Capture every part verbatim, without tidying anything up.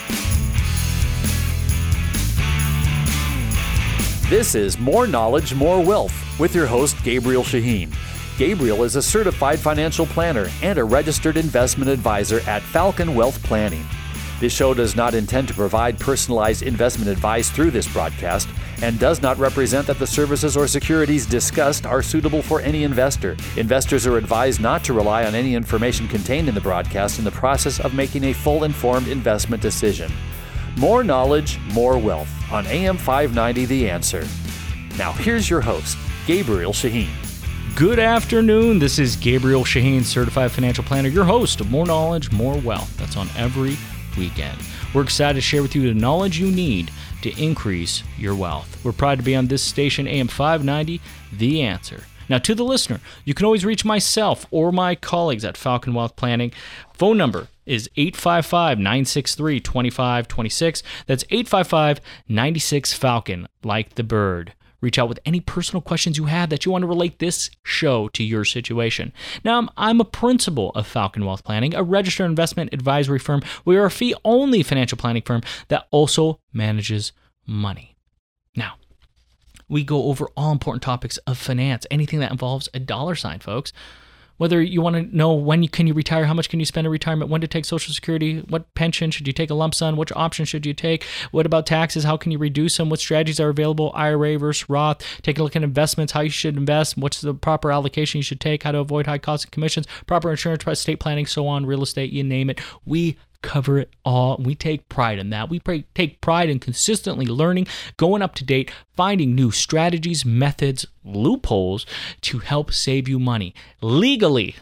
This is More Knowledge, More Wealth with your host, Gabriel Shaheen. Gabriel is a certified financial planner and a registered investment advisor at Falcon Wealth Planning. This show does not intend to provide personalized investment advice through this broadcast and does not represent that the services or securities discussed are suitable for any investor. Investors are advised not to rely on any information contained in the broadcast in the process of making a full informed investment decision. More knowledge, more wealth on A M five ninety The Answer. Now here's your host, Gabriel Shaheen. Good afternoon. This is Gabriel Shaheen, certified financial planner, your host of More Knowledge, More Wealth. That's on every weekend. We're excited to share with you the knowledge you need to increase your wealth. We're proud to be on this station, A M five ninety, The Answer. Now, to the listener, you can always reach myself or my colleagues at Falcon Wealth Planning. Phone number is eight five five, nine six three, two five two six. That's eight five five, nine six, Falcon, like the bird. Reach out with any personal questions you have that you want to relate this show to your situation. Now, I'm, I'm a principal of Falcon Wealth Planning, a registered investment advisory firm. We are a fee-only financial planning firm that also manages money. Now, we go over all important topics of finance, anything that involves a dollar sign, folks. Whether you want to know when you can you retire, how much can you spend in retirement, when to take Social Security, what pension should you take a lump sum, which option should you take, what about taxes, how can you reduce them, what strategies are available, I R A versus Roth, take a look at investments, how you should invest, what's the proper allocation you should take, how to avoid high costs and commissions, proper insurance, estate planning, so on, real estate, you name it. We cover it all. We take pride in that. We pray, take pride in consistently learning, going up to date, finding new strategies, methods, loopholes to help save you money legally.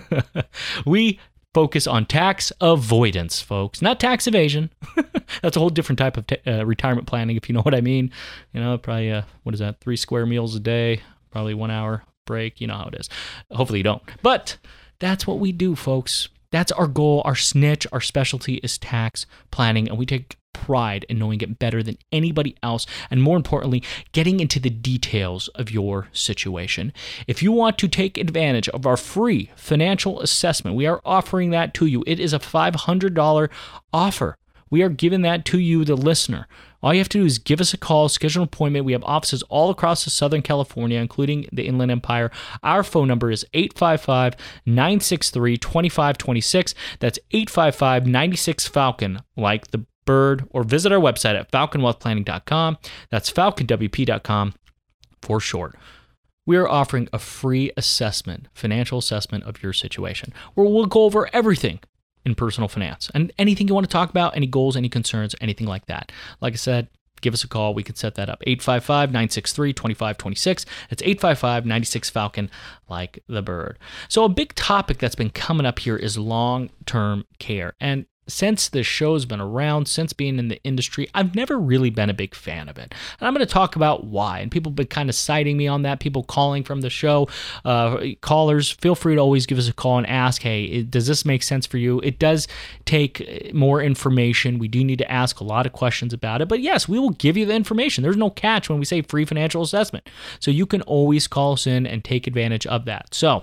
We focus on tax avoidance, folks, not tax evasion. That's a whole different type of t- uh, retirement planning, if you know what I mean. You know, probably, uh, what is that, three square meals a day, probably one hour break. You know how it is. Hopefully you don't. But that's what we do, folks. That's our goal. Our snitch, our specialty is tax planning, and we take pride in knowing it better than anybody else, and more importantly, getting into the details of your situation. If you want to take advantage of our free financial assessment, we are offering that to you. It is a five hundred dollars offer. We are giving that to you, the listener. All you have to do is give us a call, schedule an appointment. We have offices all across the Southern California, including the Inland Empire. Our phone number is eight five five, nine six three, two five two six. That's eight five five, nine six, Falcon, like the bird, or visit our website at falcon wealth planning dot com. That's falcon w p dot com for short. We are offering a free assessment, financial assessment of your situation, where we'll go over everything in personal finance and anything you want to talk about, any goals, any concerns, anything like that. Like I said, give us a call. We can set that up. eight five five, nine six three, two five two six. That's eight five five, nine six, Falcon, like the bird. So a big topic that's been coming up here is long-term care. And since the show's been around, since being in the industry, I've never really been a big fan of it. And I'm going to talk about why. And people have been kind of citing me on that, people calling from the show. Uh, callers, feel free to always give us a call and ask, hey, does this make sense for you? It does take more information. We do need to ask a lot of questions about it. But yes, we will give you the information. There's no catch when we say free financial assessment. So you can always call us in and take advantage of that. So,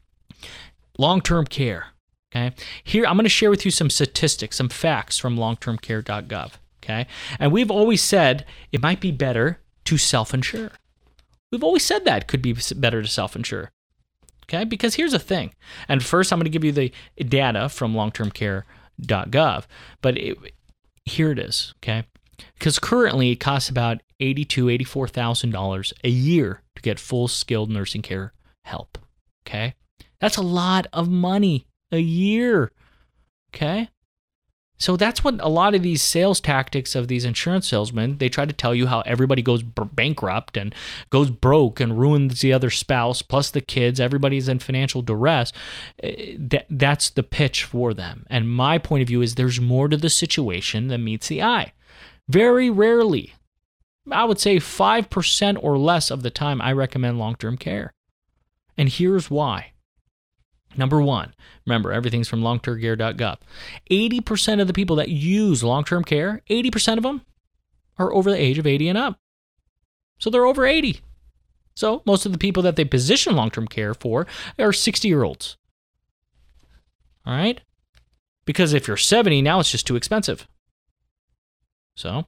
long-term care. Okay. Here, I'm going to share with you some statistics, some facts from long term care dot gov. Okay. And we've always said it might be better to self-insure. We've always said that it could be better to self-insure. Okay. Because here's the thing. And first, I'm going to give you the data from long term care dot gov. But it, here it is. Okay. Because currently it costs about eighty-two thousand dollars, eighty-four thousand dollars a year to get full skilled nursing care help. Okay. That's a lot of money. A year, okay? So that's what a lot of these sales tactics of these insurance salesmen, they try to tell you how everybody goes b- bankrupt and goes broke and ruins the other spouse, plus the kids, everybody's in financial duress. That, that's the pitch for them. And my point of view is there's more to the situation than meets the eye. Very rarely, I would say five percent or less of the time, I recommend long-term care. And here's why. Number one, remember, everything's from long term care dot gov. eighty percent of the people that use long-term care, eighty percent of them are over the age of eighty and up. So they're over eighty. So most of the people that they position long-term care for are sixty-year-olds. All right? Because if you're seventy, now it's just too expensive. So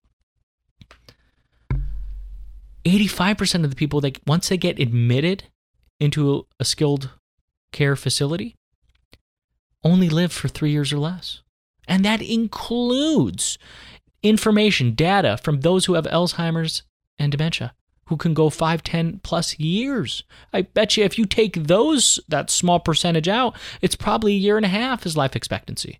eighty-five percent of the people that once they get admitted into a skilled care facility only live for three years or less. And that includes information, data from those who have Alzheimer's and dementia, who can go five, ten plus years. I bet you if you take those, that small percentage out, it's probably a year and a half is life expectancy.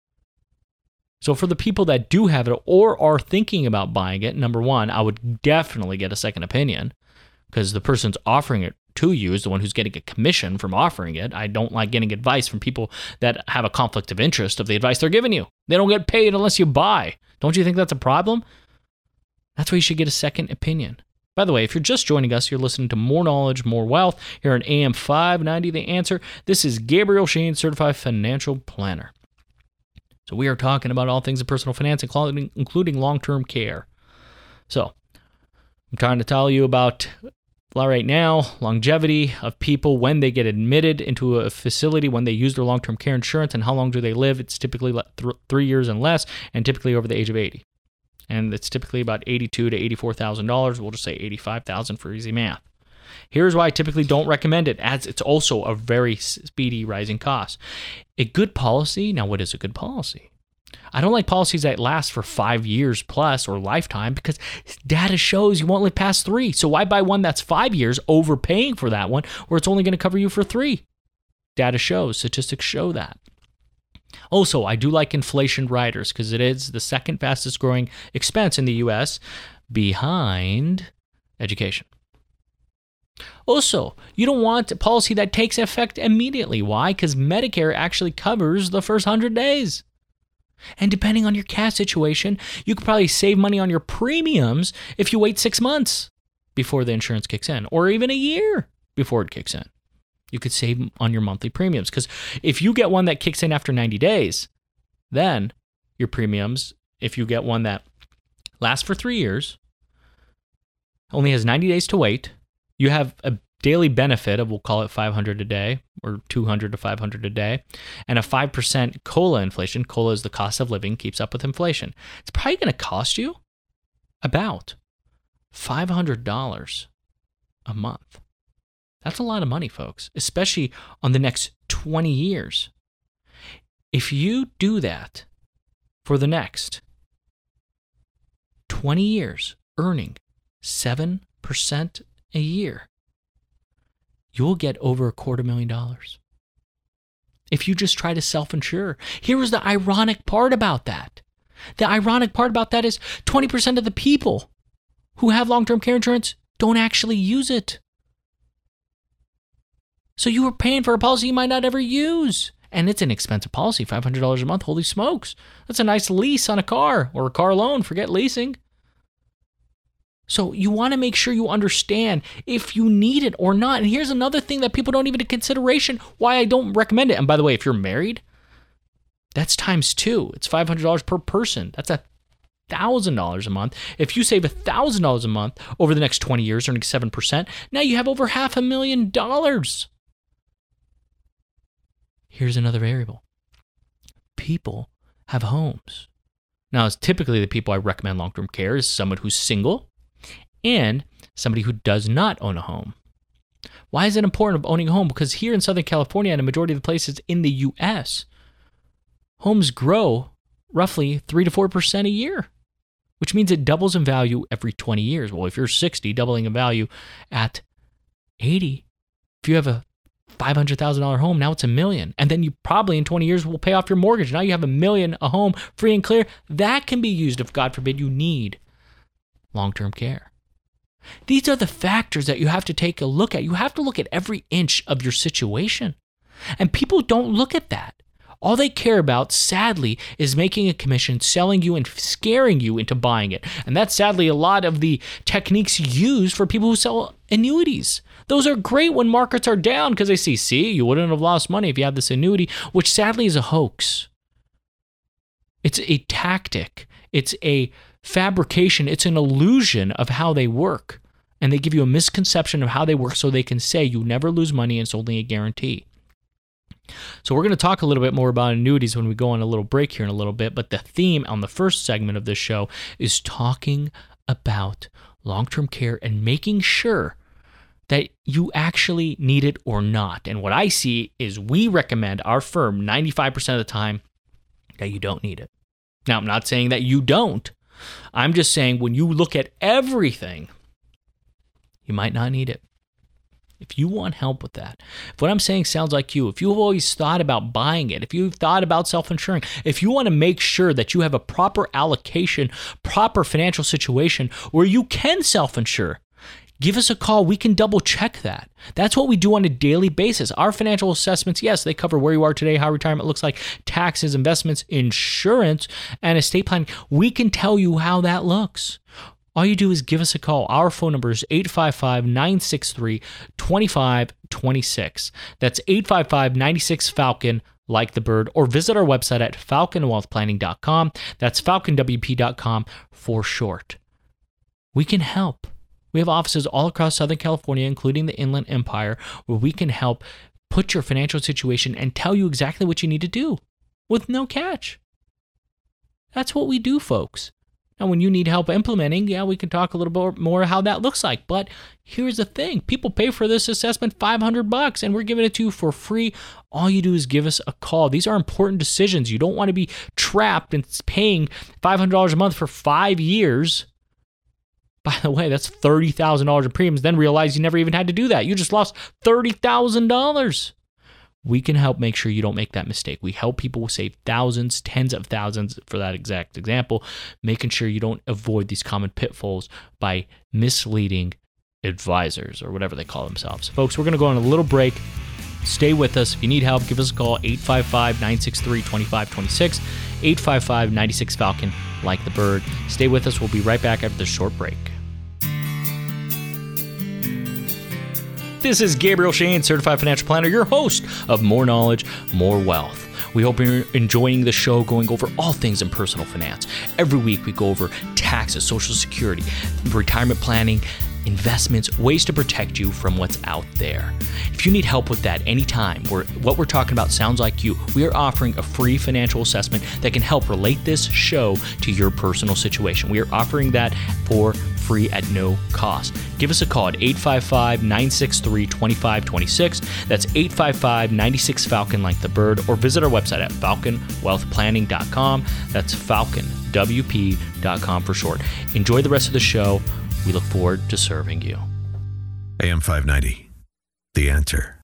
So for the people that do have it or are thinking about buying it, number one, I would definitely get a second opinion, because the person's offering it to you is the one who's getting a commission from offering it. I don't like getting advice from people that have a conflict of interest of the advice they're giving you. They don't get paid unless you buy. Don't you think that's a problem? That's why you should get a second opinion. By the way, if you're just joining us, you're listening to More Knowledge, More Wealth here on A M five ninety The Answer. This is Gabriel Shaheen, Certified Financial Planner. So we are talking about all things in personal finance, including, including long-term care. So I'm trying to tell you about right now, longevity of people when they get admitted into a facility, when they use their long-term care insurance, and how long do they live. It's typically th- three years and less, and typically over the age of eighty. And it's typically about eighty-two thousand to eighty-four thousand dollars. We'll just say eighty-five thousand dollars for easy math. Here's why I typically don't recommend it, as it's also a very speedy rising cost. A good policy, now what is a good policy? I don't like policies that last for five years plus or lifetime, because data shows you won't live past three. So why buy one that's five years, overpaying for that one, where it's only going to cover you for three? Data shows, statistics show that. Also, I do like inflation riders, because it is the second fastest growing expense in the U S behind education. Also, you don't want a policy that takes effect immediately. Why? Because Medicare actually covers the first one hundred days. And depending on your cash situation, you could probably save money on your premiums if you wait six months before the insurance kicks in, or even a year before it kicks in. You could save on your monthly premiums, because if you get one that kicks in after ninety days, then your premiums, if you get one that lasts for three years, only has ninety days to wait, you have a daily benefit of, we'll call it five hundred a day, or two hundred to five hundred a day, and a five percent COLA inflation. COLA is the cost of living, keeps up with inflation. It's probably going to cost you about five hundred dollars a month. That's a lot of money, folks, especially on the next twenty years. If you do that for the next twenty years, earning seven percent a year, you'll get over a quarter million dollars. If you just try to self-insure. Here is the ironic part about that. The ironic part about that is twenty percent of the people who have long-term care insurance don't actually use it. So you are paying for a policy you might not ever use. And it's an expensive policy, five hundred dollars a month. Holy smokes. That's a nice lease on a car, or a car loan. Forget leasing. So you want to make sure you understand if you need it or not. And here's another thing that people don't even take consideration, why I don't recommend it. And by the way, if you're married, that's times two. It's five hundred dollars per person. That's one thousand dollars a month. If you save one thousand dollars a month over the next twenty years, earning seven percent, now you have over half a million dollars. Here's another variable. People have homes. Now, it's typically the people I recommend long-term care is someone who's single and somebody who does not own a home. Why is it important of owning a home? Because here in Southern California and a majority of the places in the U S, homes grow roughly three to four percent a year, which means it doubles in value every twenty years. Well, if you're sixty, doubling in value at eighty, if you have a five hundred thousand dollars home, now it's a million. And then you probably in twenty years will pay off your mortgage. Now you have a million, a home, free and clear. That can be used if, God forbid, you need long-term care. These are the factors that you have to take a look at. You have to look at every inch of your situation. And people don't look at that. All they care about, sadly, is making a commission, selling you and scaring you into buying it. And that's sadly a lot of the techniques used for people who sell annuities. Those are great when markets are down because they see, see, you wouldn't have lost money if you had this annuity, which sadly is a hoax. It's a tactic. It's a fabrication. It's an illusion of how they work. And they give you a misconception of how they work so they can say you never lose money and it's only a guarantee. So we're going to talk a little bit more about annuities when we go on a little break here in a little bit, but the theme on the first segment of this show is talking about long-term care and making sure that you actually need it or not. And what I see is we recommend our firm ninety-five percent of the time that you don't need it. Now, I'm not saying that you don't. I'm just saying when you look at everything, you might not need it. If you want help with that, if what I'm saying sounds like you, if you've always thought about buying it, if you've thought about self-insuring, if you want to make sure that you have a proper allocation, proper financial situation where you can self-insure, give us a call. We can double check that. That's what we do on a daily basis. Our financial assessments, yes, they cover where you are today, how retirement looks like, taxes, investments, insurance, and estate planning. We can tell you how that looks. All you do is give us a call. Our phone number is eight five five, nine six three, two five two six. That's eight five five, nine six, Falcon, like the bird, or visit our website at falcon wealth planning dot com. That's falcon w p dot com for short. We can help. We have offices all across Southern California, including the Inland Empire, where we can help put your financial situation and tell you exactly what you need to do with no catch. That's what we do, folks. Now, when you need help implementing, yeah, we can talk a little bit more how that looks like. But here's the thing. People pay for this assessment five hundred bucks, and we're giving it to you for free. All you do is give us a call. These are important decisions. You don't want to be trapped in paying five hundred dollars a month for five years. By the way, that's thirty thousand dollars in premiums. Then realize you never even had to do that. You just lost thirty thousand dollars. We can help make sure you don't make that mistake. We help people save thousands, tens of thousands for that exact example, making sure you don't avoid these common pitfalls by misleading advisors or whatever they call themselves. Folks, we're going to go on a little break. Stay with us. If you need help, give us a call, eight five five, nine six three, two five two six, eight five five, nine six, Falcon, like the bird. Stay with us. We'll be right back after this short break. This is Gabriel Shaheen, Certified Financial Planner, your host of More Knowledge, More Wealth. We hope you're enjoying the show, going over all things in personal finance. Every week we go over taxes, Social Security, retirement planning, investments, ways to protect you from what's out there. If you need help with that anytime, or what we're talking about sounds like you, we are offering a free financial assessment that can help relate this show to your personal situation. We are offering that for free at no cost. Give us a call at eight five five, nine six three, two five two six. That's eight five five, nine six, Falcon, like the bird, or visit our website at falcon wealth planning dot com. That's falcon w p dot com for short. Enjoy the rest of the show. We look forward to serving you. A M five ninety, The Answer.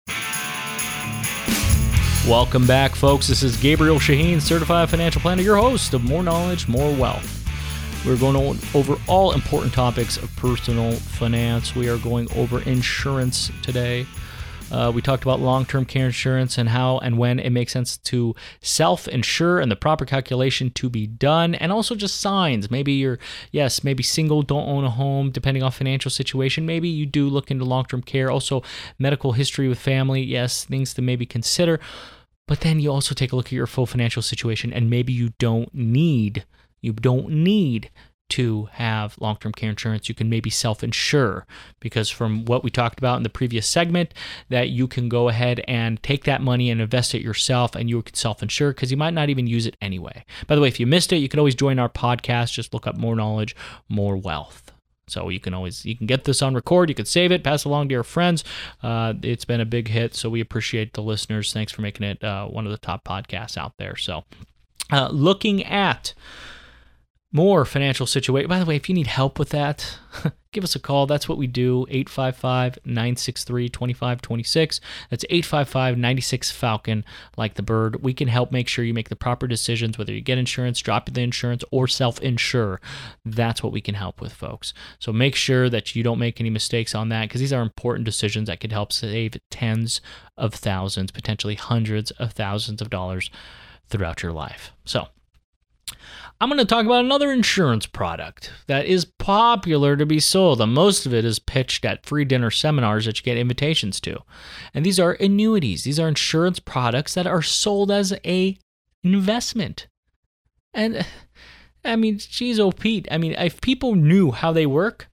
Welcome back, folks. This is Gabriel Shaheen, Certified Financial Planner, your host of More Knowledge, More Wealth. We're going over all important topics of personal finance. We are going over insurance today. Uh, we talked about long-term care insurance and how and when it makes sense to self-insure and the proper calculation to be done, and also just signs. Maybe you're, yes, maybe single, don't own a home, depending on financial situation. Maybe you do look into long-term care. Also, medical history with family, yes, things to maybe consider. But then you also take a look at your full financial situation, and maybe you don't need You don't need to have long-term care insurance. You can maybe self-insure, because from what we talked about in the previous segment, that you can go ahead and take that money and invest it yourself, and you can self-insure because you might not even use it anyway. By the way, if you missed it, you can always join our podcast. Just look up More Knowledge, More Wealth. So you can always, you can get this on record, you can save it, pass it along to your friends. Uh, it's been a big hit, so we appreciate the listeners. Thanks for making it uh, one of the top podcasts out there. So uh, looking at more financial situation. By the way, if you need help with that, give us a call. That's what we do, eight five five, nine six three, two five two six. That's eight five five, nine six, Falcon, like the bird. We can help make sure you make the proper decisions, whether you get insurance, drop the insurance, or self-insure. That's what we can help with, folks. So make sure that you don't make any mistakes on that, because these are important decisions that could help save tens of thousands, potentially hundreds of thousands of dollars throughout your life. So I'm going to talk about another insurance product that is popular to be sold, and most of it is pitched at free dinner seminars that you get invitations to. And these are annuities. These are insurance products that are sold as a investment. And I mean, geez, oh Pete, I mean, if people knew how they work,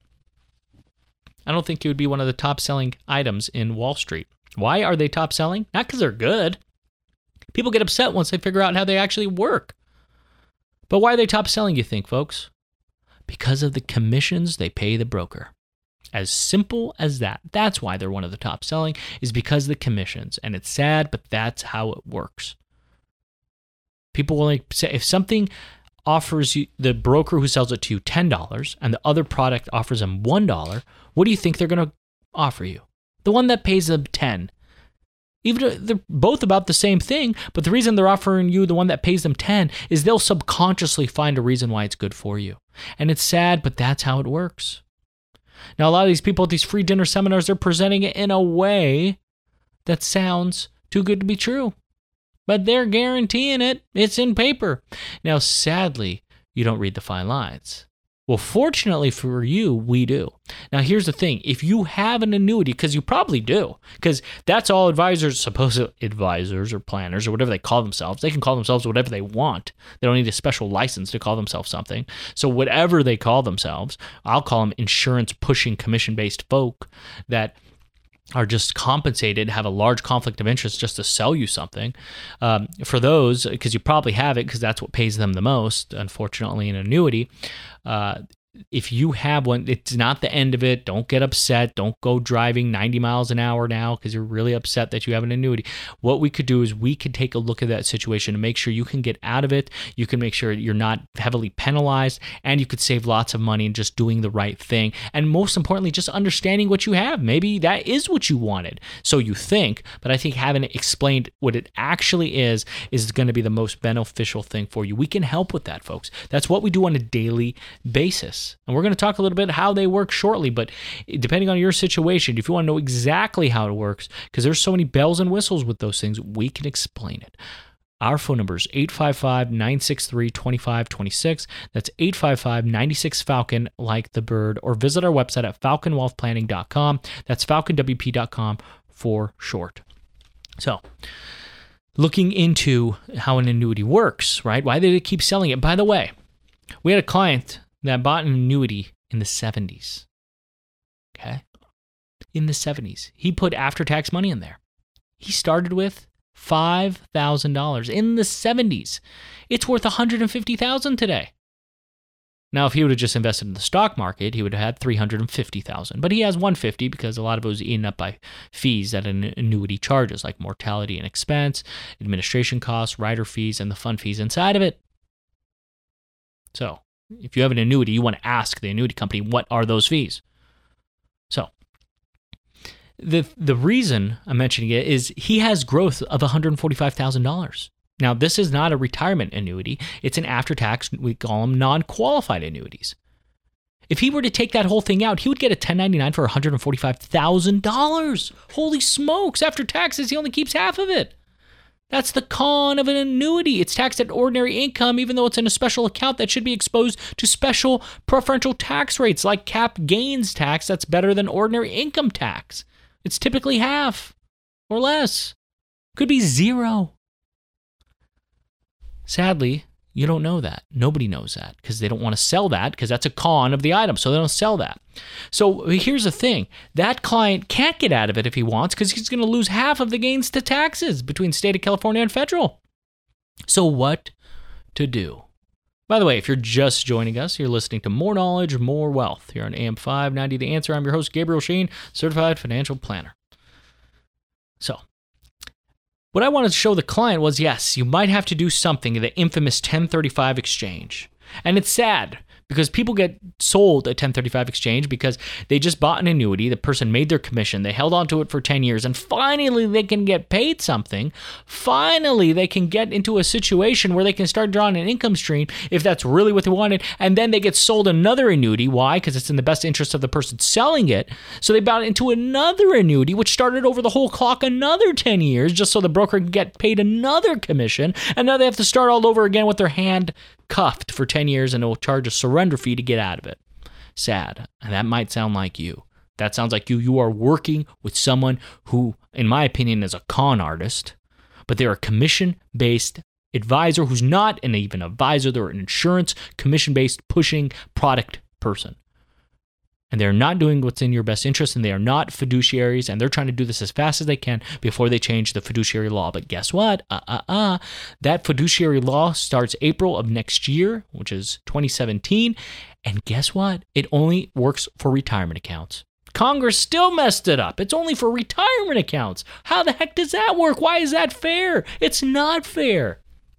I don't think it would be one of the top selling items in Wall Street. Why are they top selling? Not because they're good. People get upset once they figure out how they actually work. But why are they top selling, you think, folks? Because of the commissions they pay the broker. As simple as that. That's why they're one of the top selling, is because of the commissions. And it's sad, but that's how it works. People will like say, if something offers you, the broker who sells it to you ten dollars and the other product offers them one dollar, what do you think they're going to offer you? The one that pays them ten dollars. Even though they're both about the same thing, but the reason they're offering you the one that pays them ten dollars is they'll subconsciously find a reason why it's good for you. And it's sad, but that's how it works. Now, a lot of these people at these free dinner seminars, they're presenting it in a way that sounds too good to be true. But they're guaranteeing it. It's in paper. Now, sadly, you don't read the fine lines. Well, fortunately for you, we do. Now, here's the thing. If you have an annuity, because you probably do, because that's all advisors, supposed advisors or planners or whatever they call themselves, they can call themselves whatever they want. They don't need a special license to call themselves something. So whatever they call themselves, I'll call them insurance-pushing, commission-based folk that are just compensated, have a large conflict of interest just to sell you something. Um, for those, because you probably have it, because that's what pays them the most, unfortunately, an annuity. Uh, if you have one, it's not the end of it. Don't get upset. Don't go driving ninety miles an hour now because you're really upset that you have an annuity. What we could do is we could take a look at that situation and make sure you can get out of it. You can make sure you're not heavily penalized, and you could save lots of money in just doing the right thing. And most importantly, just understanding what you have. Maybe that is what you wanted. So you think, but I think having it explained what it actually is, is going to be the most beneficial thing for you. We can help with that, folks. That's what we do on a daily basis. And we're going to talk a little bit how they work shortly, but depending on your situation, if you want to know exactly how it works, because there's so many bells and whistles with those things, we can explain it. Our phone number is eight five five, nine six three, two five two six. That's eight five five, nine six, Falcon, like the bird, or visit our website at falcon wealth planning dot com. That's falcon w p dot com for short. So, looking into how an annuity works, right? Why did they keep selling it? By the way, we had a client that bought an annuity in the seventies. Okay? In the seventies. He put after-tax money in there. He started with five thousand dollars in the seventies. It's worth one hundred fifty thousand dollars today. Now, if he would have just invested in the stock market, he would have had three hundred fifty thousand dollars. But he has one hundred fifty thousand dollars because a lot of it was eaten up by fees that an annuity charges, like mortality and expense, administration costs, rider fees, and the fund fees inside of it. So, if you have an annuity, you want to ask the annuity company, what are those fees? So, the the reason I'm mentioning it is he has growth of one hundred forty-five thousand dollars. Now, this is not a retirement annuity. It's an after-tax, we call them non-qualified annuities. If he were to take that whole thing out, he would get a ten ninety-nine for one hundred forty-five thousand dollars. Holy smokes, after taxes, he only keeps half of it. That's the con of an annuity. It's taxed at ordinary income, even though it's in a special account that should be exposed to special preferential tax rates, like cap gains tax that's better than ordinary income tax. It's typically half or less. Could be zero. Sadly, you don't know that. Nobody knows that because they don't want to sell that because that's a con of the item, so they don't sell that. So here's the thing. That client can't get out of it if he wants because he's going to lose half of the gains to taxes between state of California and federal. So what to do? By the way, if you're just joining us, you're listening to More Knowledge, More Wealth here on A M five ninety The Answer. I'm your host, Gabriel Shaheen, Certified Financial Planner. So, what I wanted to show the client was, yes, you might have to do something, the infamous ten thirty-five exchange. And it's sad because people get sold a ten thirty-five exchange because they just bought an annuity, the person made their commission, they held on to it for ten years, and finally they can get paid something. Finally, they can get into a situation where they can start drawing an income stream if that's really what they wanted, and then they get sold another annuity. Why? Because it's in the best interest of the person selling it. So they bought into another annuity, which started over the whole clock another ten years, just so the broker can get paid another commission, and now they have to start all over again with their hand cuffed for ten years, and it will charge a surrender fee to get out of it. Sad. And that might sound like you. That sounds like you. You are working with someone who, in my opinion, is a con artist, but they're a commission-based advisor who's not an even advisor. They're an insurance, commission-based, pushing product person. and they're not doing what's in your best interest, and they are not fiduciaries, and they're trying to do this as fast as they can before they change the fiduciary law. But guess what? Uh, uh, uh, that fiduciary law starts April of next year, which is twenty seventeen, and guess what? It only works for retirement accounts. Congress still messed it up. It's only for retirement accounts. How the heck does that work? Why is that fair? It's not fair.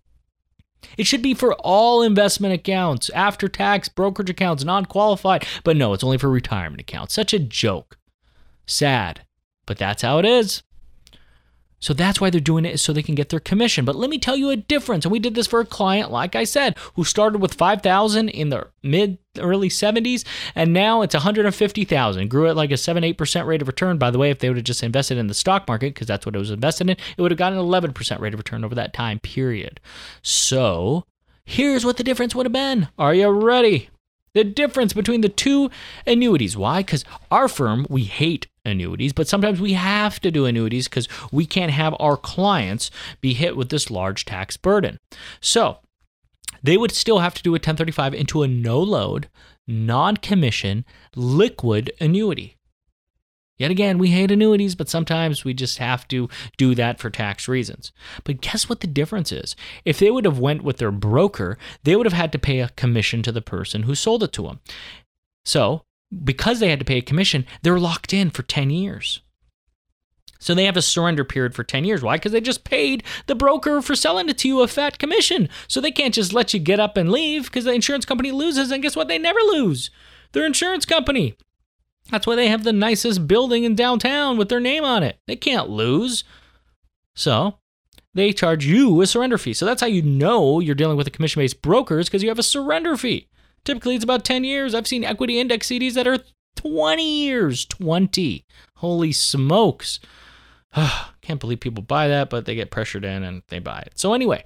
It should be for all investment accounts, after-tax, brokerage accounts, non-qualified. But no, it's only for retirement accounts. Such a joke. Sad. But that's how it is. So that's why they're doing it, is so they can get their commission. But let me tell you a difference. And we did this for a client, like I said, who started with five thousand dollars in the mid, early seventies, and now it's one hundred fifty thousand dollars. Grew at like a seven, eight percent rate of return. By the way, if they would have just invested in the stock market, because that's what it was invested in, it would have gotten an eleven percent rate of return over that time period. So here's what the difference would have been. Are you ready? The difference between the two annuities. Why? Because our firm, we hate annuities, but sometimes we have to do annuities because we can't have our clients be hit with this large tax burden. So they would still have to do a ten thirty-five into a no-load, non-commission, liquid annuity. Yet again, we hate annuities, but sometimes we just have to do that for tax reasons. But guess what the difference is? If they would have went with their broker, they would have had to pay a commission to the person who sold it to them. So because they had to pay a commission, they're locked in for ten years. So they have a surrender period for ten years. Why? Because they just paid the broker for selling it to you a fat commission. So they can't just let you get up and leave because the insurance company loses. And guess what? They never lose. They're an insurance company. That's why they have the nicest building in downtown with their name on it. They can't lose. So they charge you a surrender fee. So that's how you know you're dealing with a commission-based broker, is because you have a surrender fee. Typically, it's about ten years. I've seen equity index C Ds that are twenty years. twenty. Holy smokes. Can't believe people buy that, but they get pressured in and they buy it. So anyway,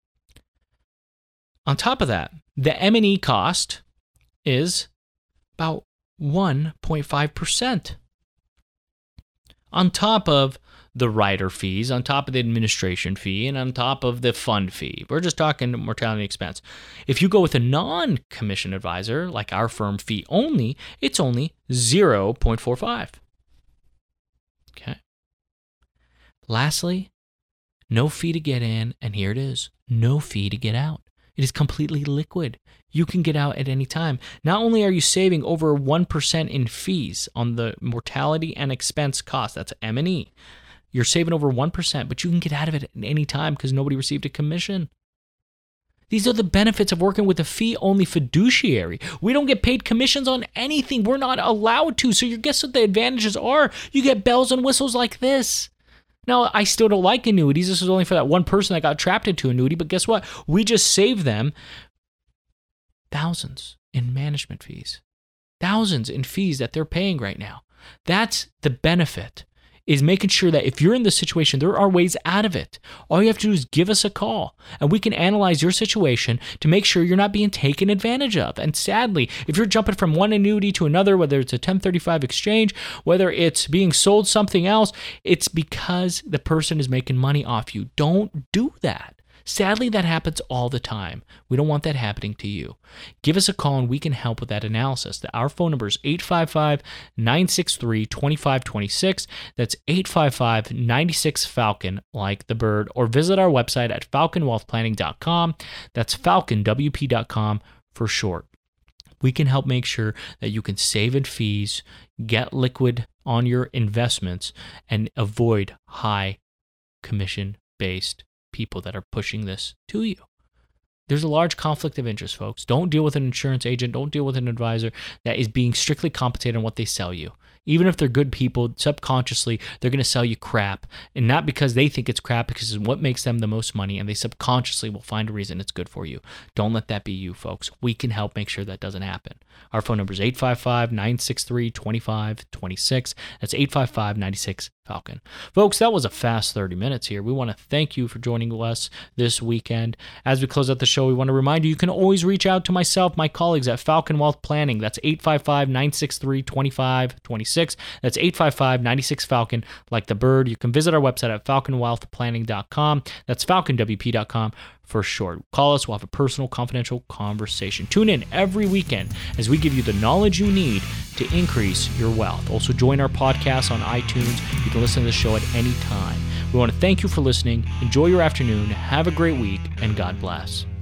on top of that, the M and E cost is about one point five percent. On top of the rider fees, on top of the administration fee, and on top of the fund fee. We're just talking mortality expense. If you go with a non-commission advisor, like our firm, fee only, it's only zero point four five. Okay. Lastly, no fee to get in, and here it is, no fee to get out. It is completely liquid. You can get out at any time. Not only are you saving over one percent in fees on the mortality and expense cost, that's M and E, you're saving over one percent, but you can get out of it at any time because nobody received a commission. These are the benefits of working with a fee-only fiduciary. We don't get paid commissions on anything. We're not allowed to. So you guess what the advantages are? You get bells and whistles like this. Now, I still don't like annuities. This is only for that one person that got trapped into annuity. But guess what? We just saved them thousands in management fees. Thousands in fees that they're paying right now. That's the benefit, is making sure that if you're in this situation, there are ways out of it. All you have to do is give us a call, and we can analyze your situation to make sure you're not being taken advantage of. And sadly, if you're jumping from one annuity to another, whether it's a ten thirty-five exchange, whether it's being sold something else, it's because the person is making money off you. Don't do that. Sadly, that happens all the time. We don't want that happening to you. Give us a call and we can help with that analysis. Our phone number is eight five five, nine six three, two five two six. That's eight five five, nine six, Falcon, like the bird, or visit our website at falcon wealth planning dot com. That's falcon w p dot com for short. We can help make sure that you can save in fees, get liquid on your investments, and avoid high commission-based people that are pushing this to you. There's a large conflict of interest, folks. Don't deal with an insurance agent. Don't deal with an advisor that is being strictly compensated on what they sell you. Even if they're good people, subconsciously, they're going to sell you crap. And not because they think it's crap, because it's what makes them the most money, and they subconsciously will find a reason it's good for you. Don't let that be you, folks. We can help make sure that doesn't happen. Our phone number is eight five five, nine six three, two five two six. That's eight five five, nine six, Falcon. Folks, that was a fast thirty minutes here. We want to thank you for joining us this weekend. As we close out the show, we want to remind you, you can always reach out to myself, my colleagues at Falcon Wealth Planning. That's eight five five, nine six three, two five two six. That's eight five five, nine six, Falcon, like the bird. You can visit our website at falcon wealth planning dot com. That's falcon w p dot com for short. Call us. We'll have a personal, confidential conversation. Tune in every weekend as we give you the knowledge you need to increase your wealth. Also, join our podcast on iTunes. You can listen to the show at any time. We want to thank you for listening. Enjoy your afternoon. Have a great week, and God bless.